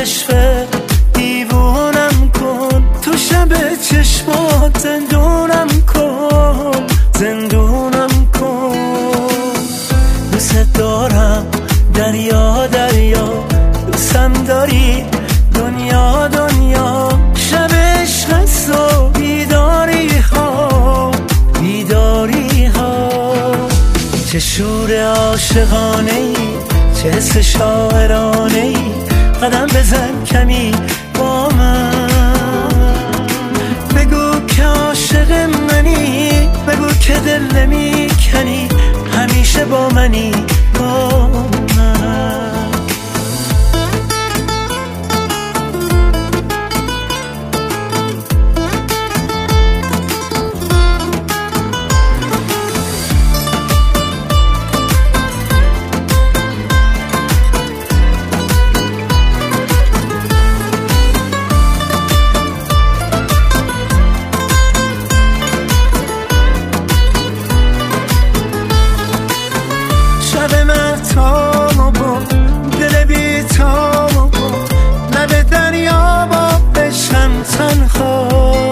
عشق دیوونم کن، تو شب چشمات زندونم کن، زندونم کن. دوست دارم دریا دریا، دوستم داری دنیا دنیا. شب عشق و بیداری ها بیداری ها. چه شور عاشقانه ای، چه حس شاعرانه ای. قدم بزن کمی با من، بگو که عاشق منی، بگو که دل نمیکنی، همیشه با منی با من. شب مهتابو با دل بی‌تابو با لب دریا با عشقم تنها.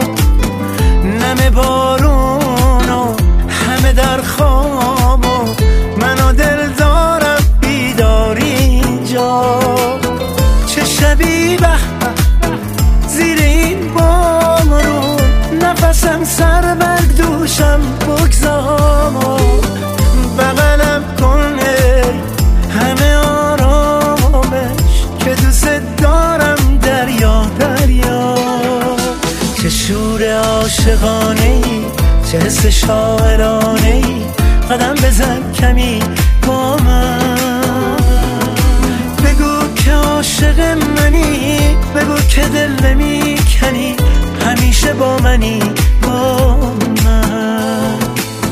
نم بارون و همه در خواب و من و دل دارم بیداری اینجا. چه شبی به زیر این بارون، نفسم سر بر دوشم بگذار. بغلم کن همه آرامش که دوست دارم دریا دریا. چه شور عاشقانه ای، چه حس شاعرانه ای. قدم بزن کمی با من، بگو که عاشق منی، بگو که دل نمیکنی، همیشه با منی با من.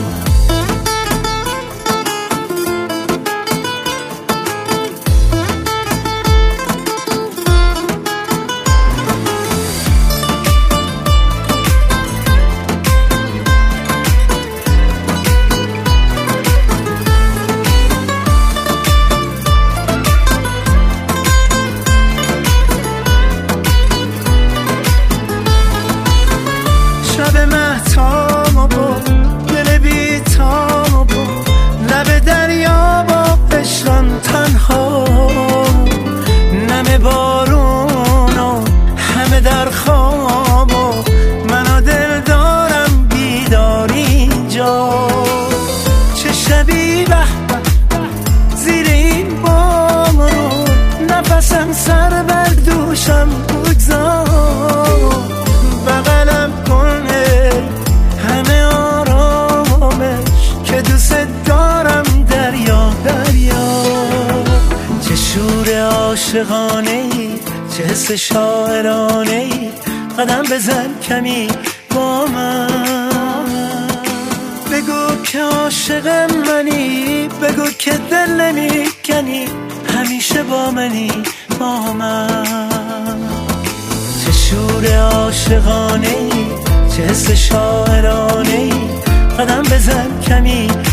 شب مهتابو با دل بی‌تابو با لب دریا با عشقم تنها. نم بارون و همه در خواب و من و دل دارم بیداری اینجا. چه شبی به زیر این بارون، نفسم سر بر دوشم بگذار. بغلم کن همه آرامش که دوست دارم دریا دریا. چه شور عاشقانه ای، چه حس شاعرانه ای. قدم بزن کمی با من، بگو که عاشق منی، بگو که دل نمیکنی، همیشه با منی با من. چه شور عاشقانه ای، چه حس شاعرانه ای. قدم بزن کمی